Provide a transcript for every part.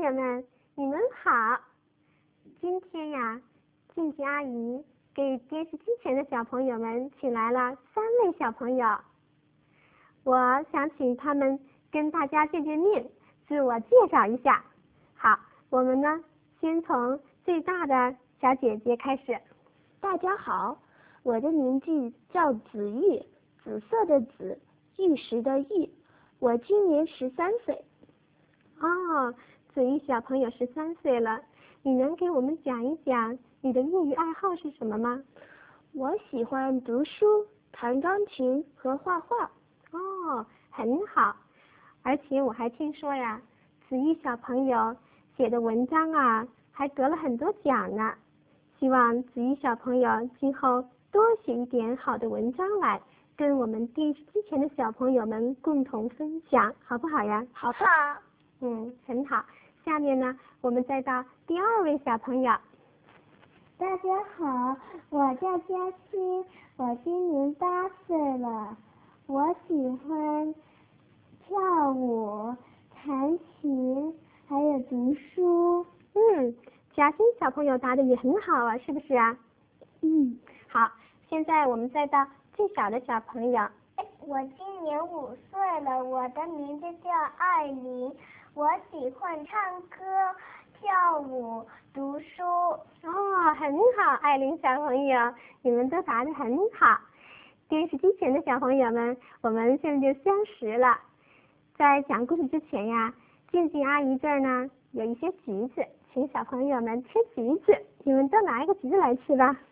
友们，你们好！今天呀，静静阿姨给电视机前的小朋友们请来了3位小朋友，我想请他们跟大家见面，自我介绍一下。好，我们呢先从最大的小姐姐开始。 大家好，我的名字叫子玉，紫色的紫，玉石的玉，我今年13岁。 哦，子玉小朋友13岁了，你能给我们讲一讲你的业余爱好是什么吗？ 我喜欢读书、弹钢琴和画画。 哦，很好。而且我还听说呀，子玉小朋友写的文章啊，还得了很多奖呢。希望子玉小朋友今后多写一点好的文章来，跟我们电视机前的小朋友们共同分享，好不好呀？ 好的。 很好。下面呢，我们再到第2位小朋友。 大家好，我叫嘉欣，我今年8岁了。我喜欢跳舞、弹琴，还有读书。 嘉欣小朋友答的也很好啊，是不是啊？好，现在我们再到最小的小朋友。 我今年5岁了，我的名字叫艾琳，我喜欢唱歌、跳舞、读书。 很好，艾琳小朋友，你们都答得很好。电视机前的小朋友们，我们现在就相识了。在讲故事之前呀，静静阿姨这儿呢有一些橘子，请小朋友们吃橘子，你们都拿一个橘子来吃吧。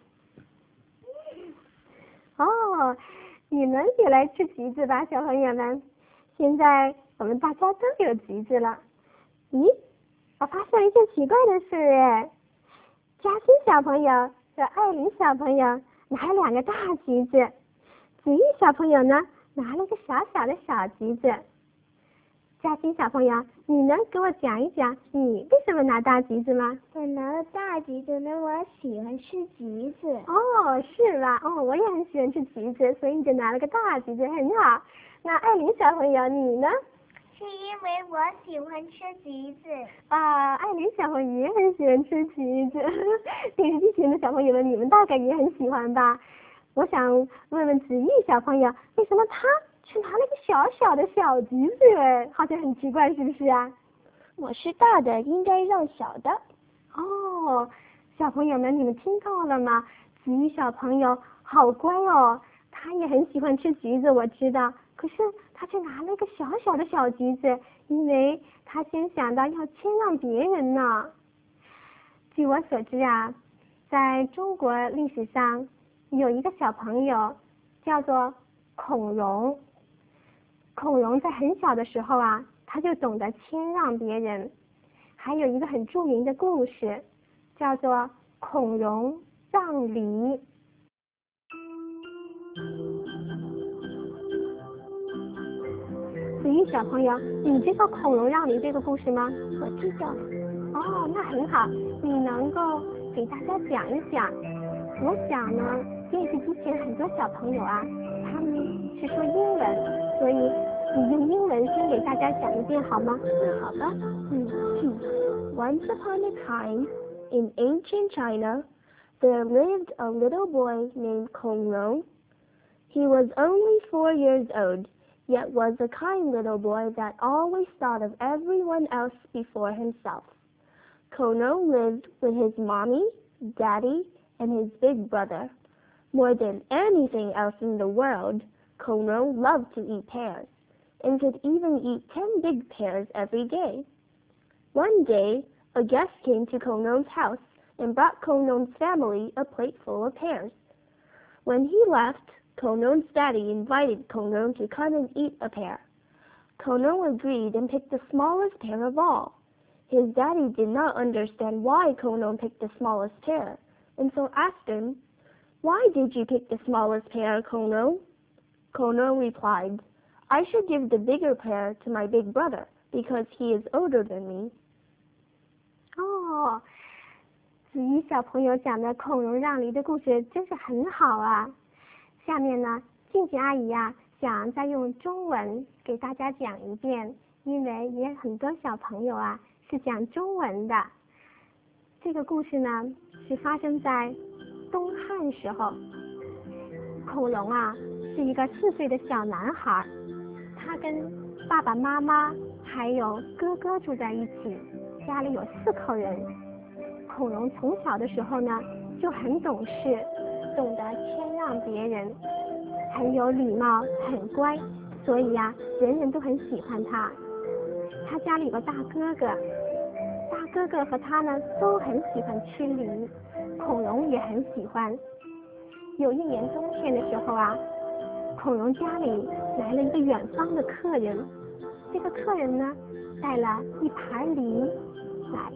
你们也来吃橘子吧，小朋友们。现在我们大家都有橘子了。咦，我发现了一件奇怪的事哎，嘉欣小朋友和艾琳小朋友拿了2个大橘子，子玉小朋友呢拿了一个小小的小橘子。嘉欣小朋友，你能给我讲一讲你为什么拿大橘子吗？ 我拿了大橘子呢，我喜欢吃橘子。 是吧？我也很喜欢吃橘子，所以你就拿了个大橘子，很好。那艾琳小朋友，你呢？ 是因为我喜欢吃橘子。 艾琳小朋友也很喜欢吃橘子。电视机前的小朋友们，你们大概也很喜欢吧？我想问问子玉小朋友，为什么他却拿了一个小小的小橘子？好像很奇怪，是不是啊？ 我是大的，应该让小的。 小朋友们，你们听到了吗？子玉小朋友好乖哦，他也很喜欢吃橘子，我知道。可是他却拿了一个小小的小橘子，因为他先想到要谦让别人呢。据我所知啊，在中国历史上有一个小朋友叫做孔融。孔融在很小的时候啊，他就懂得谦让别人。还有一个很著名的故事，叫做孔融让梨。子玉小朋友，你知道孔融让梨这个故事吗？ 我知道。 那很好，你能够给大家讲一讲。我想呢，电视机前很多小朋友啊，他们是说英文，所以你用英文先给大家讲一遍好吗？ 好的。Once upon a time, in ancient China, there lived a little boy named Kong Rong. He was only 4 years old, yet was a kind little boy that always thought of everyone else before himself. Kong Rong lived with his mommy, daddy, and his big brother. More than anything else in the world, Kong Rong loved to eat pears, and could even eat 10 big pears every day. One day, a guest came to Kong Rong's house and brought Kong Rong's family a plate full of pears. When he left, Kong Rong's daddy invited Kong Rong to come and eat a pear. Kong Rong agreed and picked the smallest pear of all. His daddy did not understand why Kong Rong picked the smallest pear, and so asked him, "Why did you pick the smallest pear, Kong Rong?" Kong Rong replied, "I should give the bigger pear to my big brother, because he is older than me." 子玉小朋友讲的孔融让梨的故事真是很好啊。下面呢，静静阿姨啊，想再用中文给大家讲一遍，因为也很多小朋友啊是讲中文的。这个故事呢，是发生在东汉时候。孔融啊，是一个4岁的小男孩，他跟爸爸妈妈还有哥哥住在一起，家里有4口人。孔融从小的时候呢，就很懂事，懂得谦让别人，很有礼貌，很乖，所以呀，人人都很喜欢他。他家里有个大哥哥，大哥哥和他呢都很喜欢吃梨，孔融也很喜欢。有一年冬天的时候啊，孔融家里来了一个远方的客人，这个客人呢带了一盘梨来。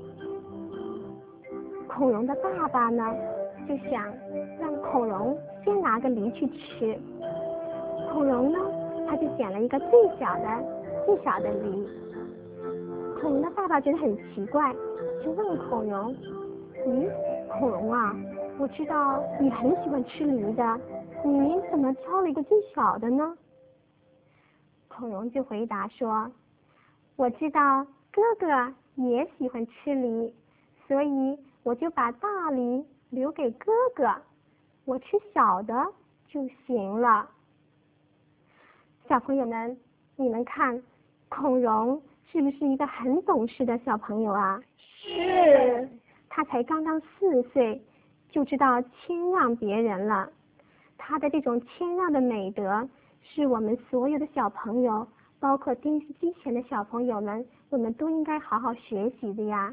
孔融的爸爸呢就想让孔融先拿个梨去吃，孔融呢他就选了一个最小的梨。孔融的爸爸觉得很奇怪，就问孔融：孔融啊，我知道你很喜欢吃梨的，你怎么挑了一个最小的呢？孔融就回答说：我知道哥哥也喜欢吃梨，所以我就把大梨留给哥哥，我吃小的就行了。小朋友们，你们看，孔融是不是一个很懂事的小朋友啊？ 是。 他才刚刚4岁，就知道谦让别人了。他的这种谦让的美德，是我们所有的小朋友，包括电视机前的小朋友们，我们都应该好好学习的呀。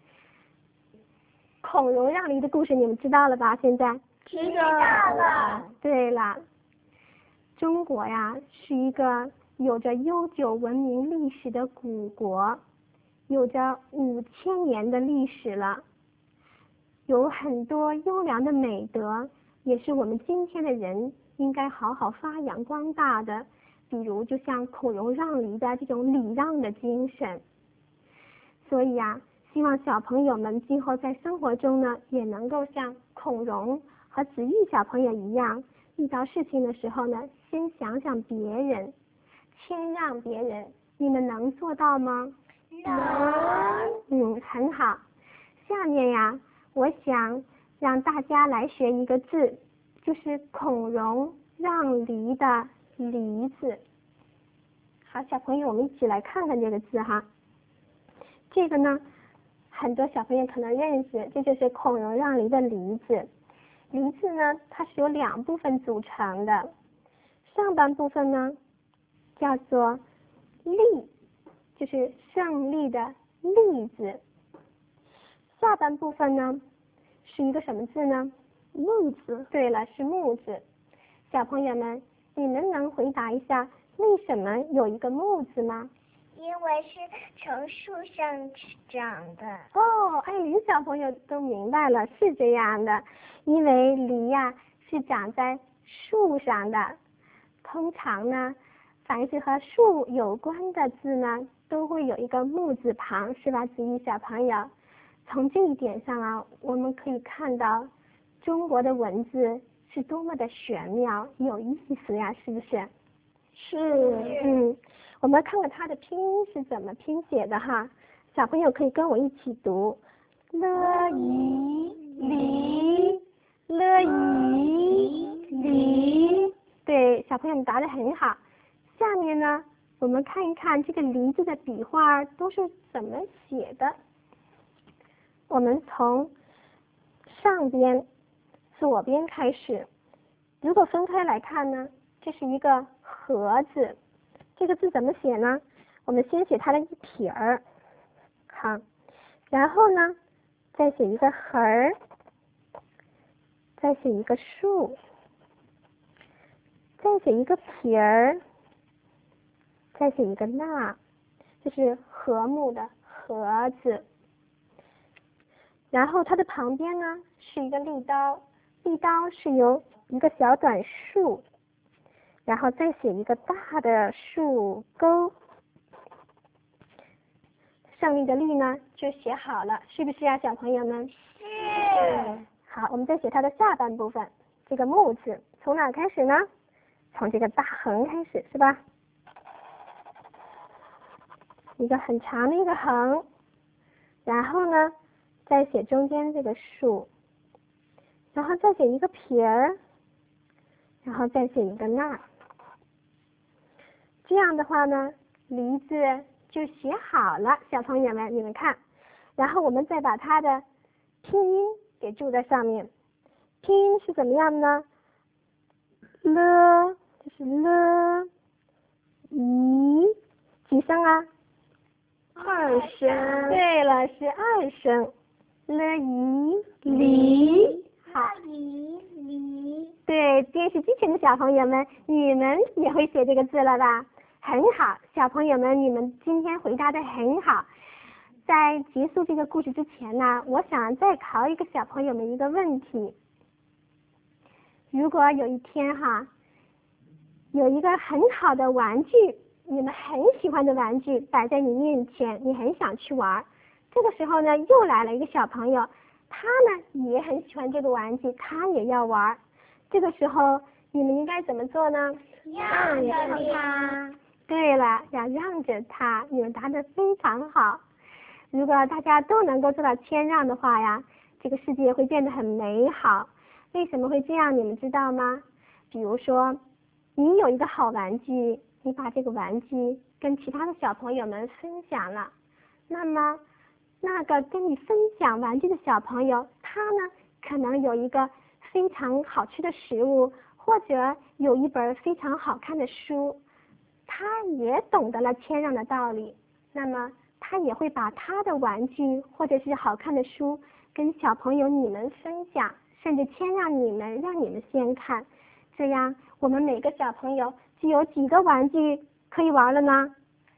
孔融让梨的故事你们知道了吧？现在知道了。 对了，中国呀是一个有着悠久文明历史的古国，有着5000年的历史了，有很多优良的美德，也是我们今天的人应该好好发扬光大的。比如就像孔融让梨的这种礼让的精神。所以呀，希望小朋友们今后在生活中呢，也能够像孔融和子玉小朋友一样，遇到事情的时候呢，先想想别人，谦让别人。你们能做到吗？ 能。 很好。下面呀，我想让大家来学一个字，就是孔融让梨的梨字。好，小朋友，我们一起来看看这个字哈。这个呢，很多小朋友可能认识，这就是孔融让梨的梨字。梨字呢，它是由2部分组成的，上半部分呢叫做利，就是胜利的利字，下半部分呢是一个什么字呢？木字。对了，是木字。小朋友们，你们能回答一下为什么有一个木字吗？ 因为是从树上长的。 哦，艾琳小朋友都明白了，是这样的。因为梨呀是长在树上的，通常呢，凡是和树有关的字呢，都会有一个木字旁，是吧，子怡小朋友？从这一点上啊，我们可以看到中国的文字是多么的玄妙有意思呀，是不是？ 是。 我们看看它的拼音是怎么拼写的哈，小朋友可以跟我一起读：了宜梨，了宜梨。对，小朋友们答得很好。下面呢，我们看一看这个梨字的笔画都是怎么写的。我们从上边左边开始，如果分开来看呢，这是一个禾字。这个字怎么写呢？我们先写它的一撇儿，好，然后呢，再写一个横儿，再写一个竖，再写一个撇儿，再写一个捺，这是和睦的和字。然后它的旁边呢是一个利刀，利刀是由一个小短竖，然后再写一个大的竖钩，胜利的利呢就写好了，是不是呀，小朋友们？ 是。 好，我们再写它的下半部分，这个木字从哪开始呢？从这个大横开始，是吧？一个很长的一个横， 然后呢再写中间这个树，然后再写一个撇儿，然后再写一个捺。这样的话呢，梨字就写好了，小朋友们你们看，然后我们再把它的拼音给注在上面。拼音是怎么样呢？了，这是了，咦，几声啊？2声。对了，是2声。了咦梨。好。 梨。 对，电视机前的小朋友们，你们也会写这个字了吧？很好，小朋友们，你们今天回答的很好。在结束这个故事之前呢，我想再考一个小朋友们一个问题。如果有一天有一个很好的玩具，你们很喜欢的玩具摆在你面前，你很想去玩，这个时候呢，又来了一个小朋友，他呢也很喜欢这个玩具，他也要玩，这个时候你们应该怎么做呢？ 让着他。 对了，要让着他，你们答得非常好。如果大家都能够做到谦让的话呀，这个世界会变得很美好。为什么会这样，你们知道吗？比如说，你有一个好玩具，你把这个玩具跟其他的小朋友们分享了，那么那个跟你分享玩具的小朋友，他呢可能有一个非常好吃的食物，或者有一本非常好看的书，他也懂得了谦让的道理，那么他也会把他的玩具或者是好看的书跟小朋友你们分享，甚至谦让你们，让你们先看，这样我们每个小朋友就有几个玩具可以玩了呢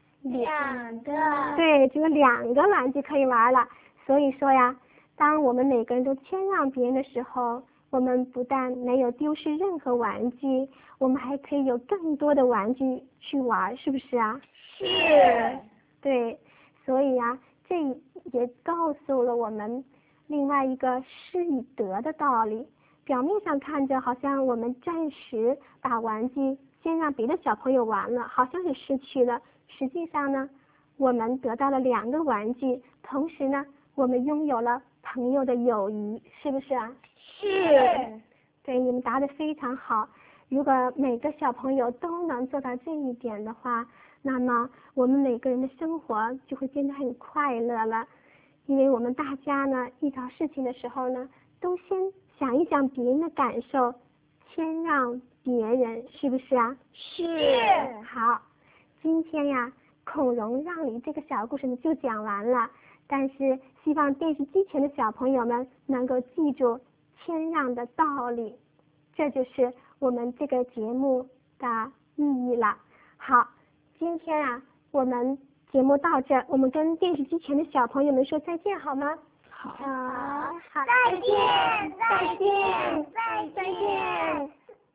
？2个。 对，只有2个玩具可以玩了。所以说呀，当我们每个人都谦让别人的时候，我们不但没有丢失任何玩具，我们还可以有更多的玩具去玩，是不是啊？ 是。 对，所以呀，这也告诉了我们另外一个失与得的道理。表面上看着好像我们暂时把玩具先让别的小朋友玩了，好像是失去了，实际上呢，我们得到了2个玩具，同时呢，我们拥有了朋友的友谊，是不是啊？ 是。 对，你们答得非常好。如果每个小朋友都能做到这一点的话，那么我们每个人的生活就会变得很快乐了。因为我们大家呢，遇到事情的时候呢，都先想一想别人的感受，谦让别人，是不是啊？ 是。 好，今天呀，孔融让梨这个小故事就讲完了。但是希望电视机前的小朋友们能够记住谦让的道理，这就是我们这个节目的意义了。好，今天啊，我们节目到这，我们跟电视机前的小朋友们说再见好吗？ 好。 好， 再见，再见，再见。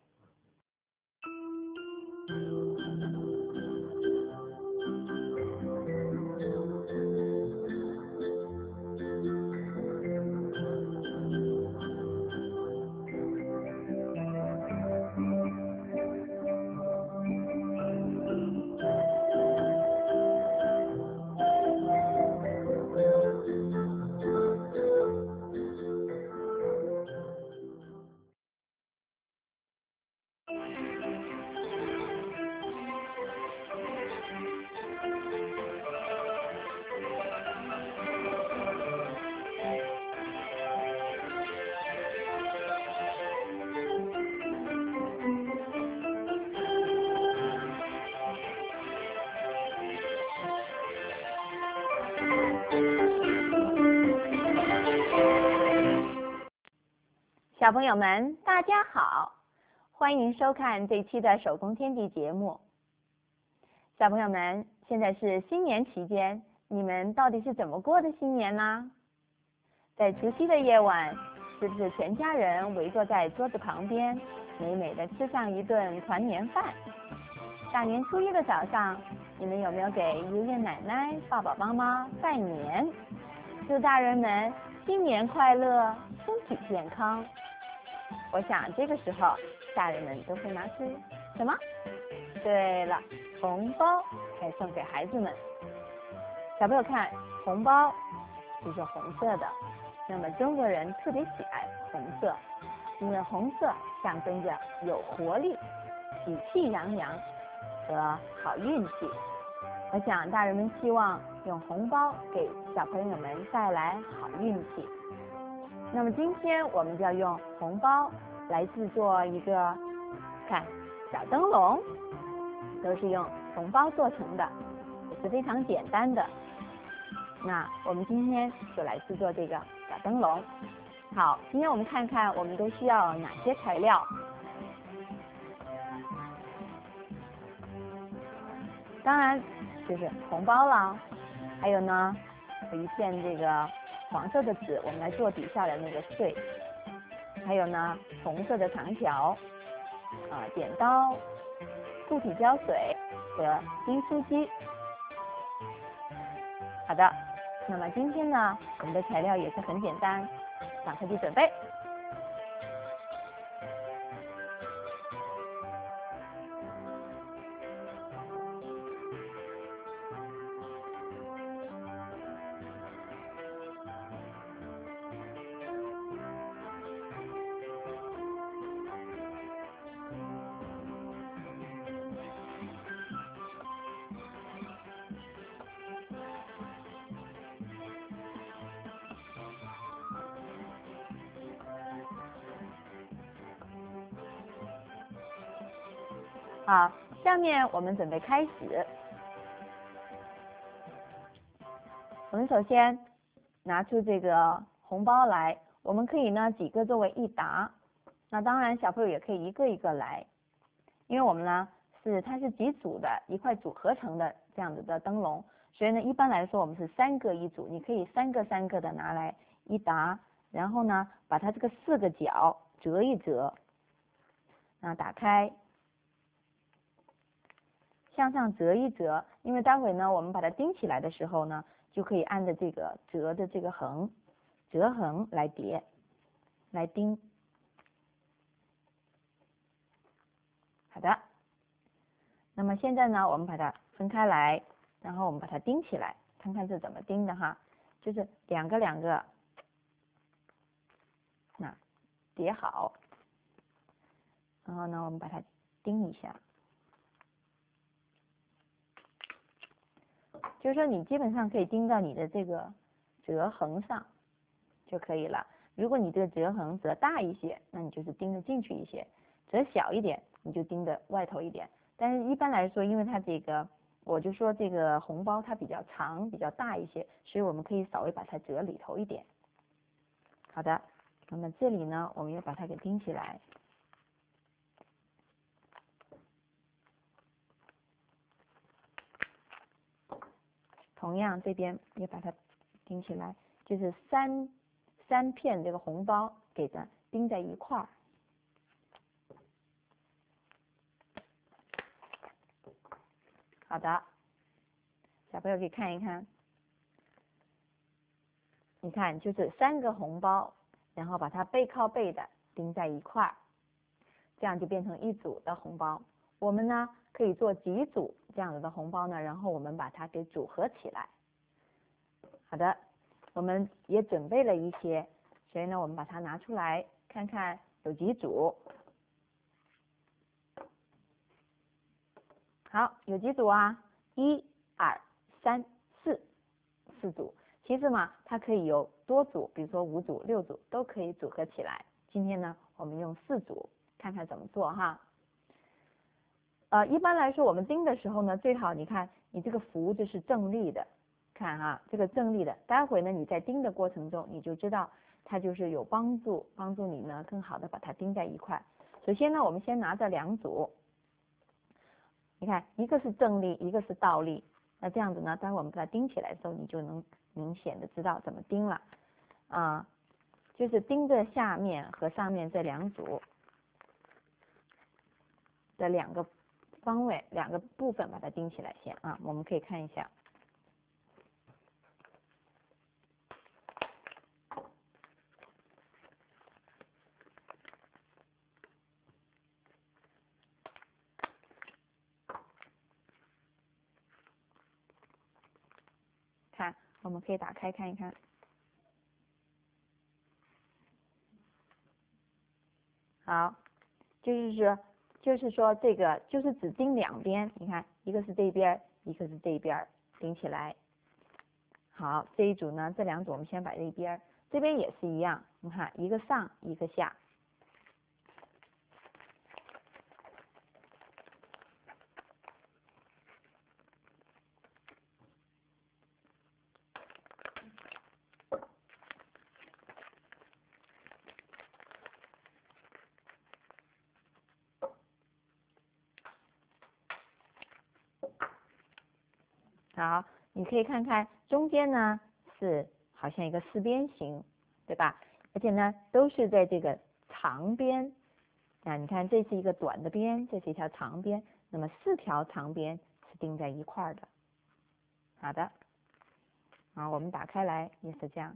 小朋友们，大家好，欢迎收看这期的手工天地节目。小朋友们，现在是新年期间，你们到底是怎么过的新年呢？在除夕的夜晚，是不是全家人围坐在桌子旁边，美美的吃上一顿团年饭？大年初一的早上，你们有没有给爷爷奶奶、爸爸妈妈拜年？祝大人们新年快乐，身体健康。我想这个时候大人们都会拿出什么？对了，红包来送给孩子们。小朋友看，红包就是红色的。那么中国人特别喜爱红色，因为红色象征着有活力、喜气洋洋和好运气。我想大人们希望用红包给小朋友们带来好运气。那么今天我们就要用红包来制作一个，看小灯笼，都是用红包做成的，也是非常简单的。那我们今天就来制作这个小灯笼。好，今天我们看看我们都需要哪些材料。当然就是红包了，还有呢有一片这个黄色的纸，我们来做底下的那个穗，还有呢红色的长条，剪刀、固体胶水和订书机。好的，那么今天呢我们的材料也是很简单，赶快去准备。好，下面我们准备开始。我们首先拿出这个红包来，我们可以呢几个作为一沓，那当然小朋友也可以一个一个来，因为我们呢它是几组的一块组合成的这样子的灯笼，所以呢一般来说我们是3个一组，你可以3个3个的拿来一沓，然后呢把它这个4个角折一折，打开。向上折一折，因为待会呢我们把它钉起来的时候呢，就可以按着这个折的这个折痕来叠来钉。好的，那么现在呢我们把它分开来，然后我们把它钉起来，看看是怎么钉的哈，就是两个叠好，然后呢我们把它钉一下。就是说你基本上可以钉到你的这个折痕上就可以了。如果你这个折痕折大一些，那你就是钉得进去一些；折小一点，你就钉得外头一点。但是一般来说，因为它这个，我就说这个红包它比较长、比较大一些，所以我们可以稍微把它折里头一点。好的，那么这里呢，我们又把它给钉起来。同样这边也把它钉起来，就是三片这个红包给它钉在一块儿。好的，小朋友可以看一看，你看就是3个红包，然后把它背靠背的钉在一块儿，这样就变成一组的红包。我们呢可以做几组这样子的红包呢，然后我们把它给组合起来。好的，我们也准备了一些，所以呢我们把它拿出来看看有几组。好，有几组啊？1、2、3、4组。其实嘛，它可以有多组，比如说5组、6组都可以组合起来。今天呢，我们用4组，看看怎么做哈。一般来说，我们钉的时候呢，最好你看你这个福字是正立的，看哈，这个正立的。待会呢，你在钉的过程中，你就知道它就是有帮助你呢更好的把它钉在一块。首先呢，我们先拿着2组。你看，一个是正立，一个是倒立，那这样子呢，待会我们把它钉起来的时候，你就能明显的知道怎么钉了就是钉着下面和上面这2组的2个方位、2个部分把它钉起来先我们可以看一下。看，我们可以打开看一看。 就是说这个就是只钉两边，你看一个是这边，一个是这边，钉起来。好，这一组呢，这两组我们先摆这边，这边也是一样，你看一个上一个下。好，你可以看看中间呢是好像一个四边形，对吧？而且呢都是在这个长边啊，你看这是一个短的边，这是一条长边，那么4条长边是钉在一块儿的。好的，啊，我们打开来也是这样。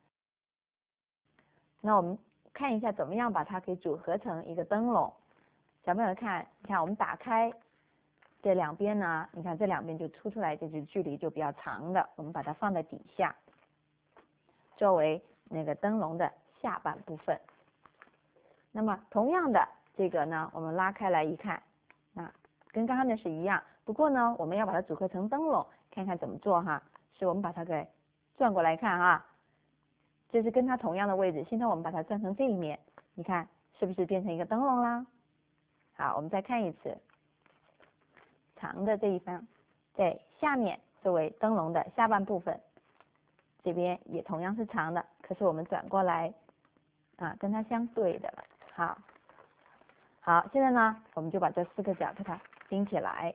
那我们看一下怎么样把它给组合成一个灯笼。小朋友看，你看我们打开。这两边呢，你看这两边就凸出来，这就距离就比较长的，我们把它放在底下，作为那个灯笼的下半部分。那么同样的这个呢，我们拉开来一看，啊，跟刚刚的是一样，不过呢，我们要把它组合成灯笼，看看怎么做哈。是我们把它给转过来看哈，这是跟它同样的位置，现在我们把它转成这一面，你看是不是变成一个灯笼啦？好，我们再看一次。长的这一方在下面作为灯笼的下半部分，这边也同样是长的，可是我们转过来啊，跟它相对的。好，现在呢，我们就把这4个角给它钉起来。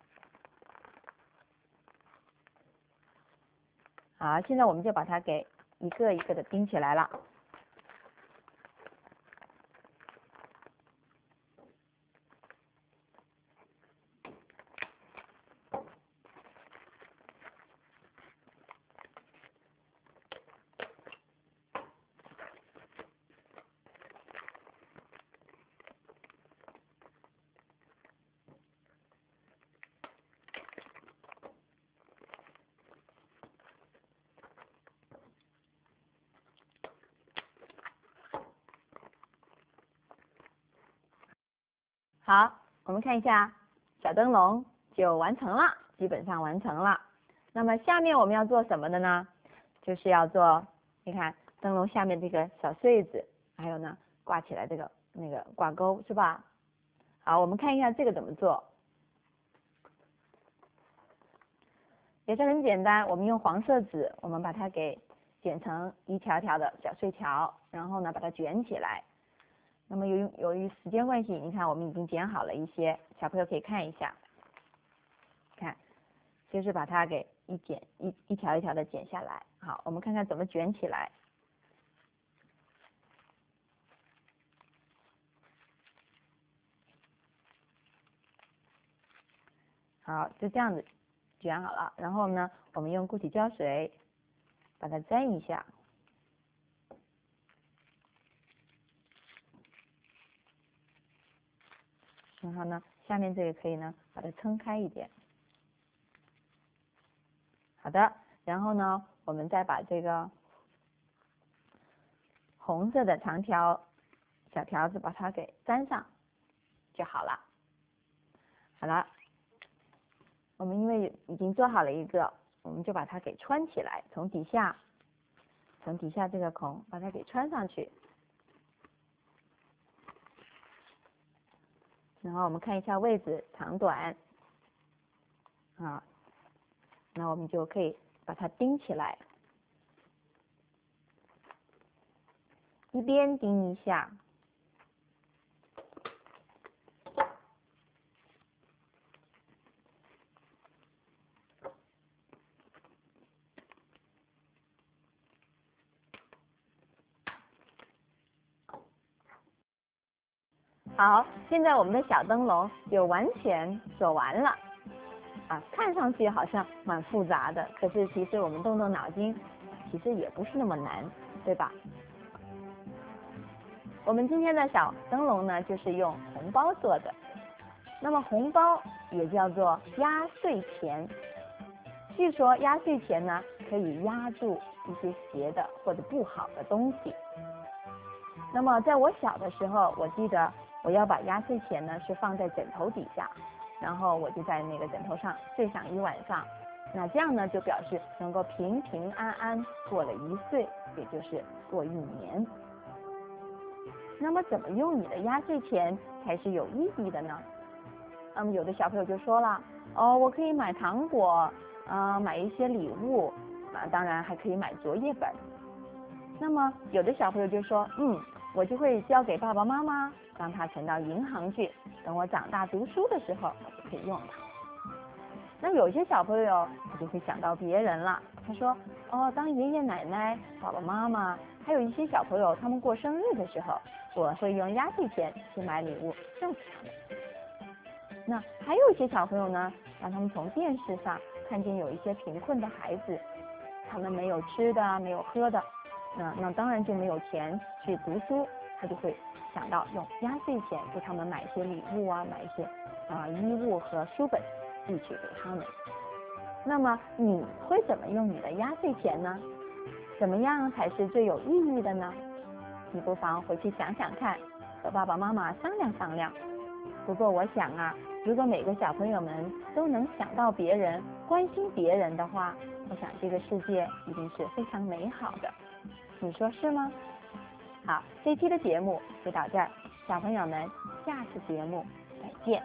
好，现在我们就把它给一个一个的钉起来了。好，我们看一下小灯笼就完成了，基本上完成了。那么下面我们要做什么的呢？就是要做，你看灯笼下面这个小穗子，还有呢挂起来这个那个挂钩，是吧？好，我们看一下这个怎么做，也是很简单。我们用黄色纸，我们把它给剪成一条条的小碎条，然后呢把它卷起来。那么由于时间关系，你看我们已经剪好了一些，小朋友可以看一下，看，就是把它给一条一条的剪下来。好，我们看看怎么卷起来。好，就这样子卷好了，然后呢，我们用固体胶水把它沾一下。然后呢，下面这个可以呢，把它撑开一点。好的，然后呢，我们再把这个红色的长条小条子把它给粘上就好了。好了，我们因为已经做好了一个，我们就把它给穿起来，从底下这个孔把它给穿上去。然后我们看一下位置长短，啊，那我们就可以把它钉起来，一边钉一下，好，现在我们的小灯笼就完全做完了。啊，看上去好像蛮复杂的，可是其实我们动动脑筋，其实也不是那么难，对吧？我们今天的小灯笼呢，就是用红包做的。那么红包也叫做压岁钱，据说压岁钱呢可以压住一些邪的或者不好的东西。那么在我小的时候，我记得我要把压岁钱呢是放在枕头底下，然后我就在那个枕头上睡上一晚上。那这样呢就表示能够平平安安过了1岁，也就是过1年。那么怎么用你的压岁钱才是有意义的呢？有的小朋友就说了，我可以买糖果，买一些礼物，当然还可以买作业本。那么有的小朋友就说，我就会交给爸爸妈妈，让他存到银行去，等我长大读书的时候我就可以用它。那有些小朋友他就会想到别人了，他说，当爷爷奶奶、爸爸妈妈，还有一些小朋友他们过生日的时候，我会用压岁钱去买礼物送给他们。那还有一些小朋友呢，让他们从电视上看见有一些贫困的孩子，他们没有吃的，没有喝的，那当然就没有钱去读书，他就会想到用压岁钱给他们买一些礼物啊，买一些衣物和书本寄去给他们。那么你会怎么用你的压岁钱呢？怎么样才是最有意义的呢？你不妨回去想想看，和爸爸妈妈商量商量。不过我想如果每个小朋友们都能想到别人，关心别人的话，我想这个世界一定是非常美好的。你说是吗？好，这期的节目就到这儿，小朋友们，下次节目再见。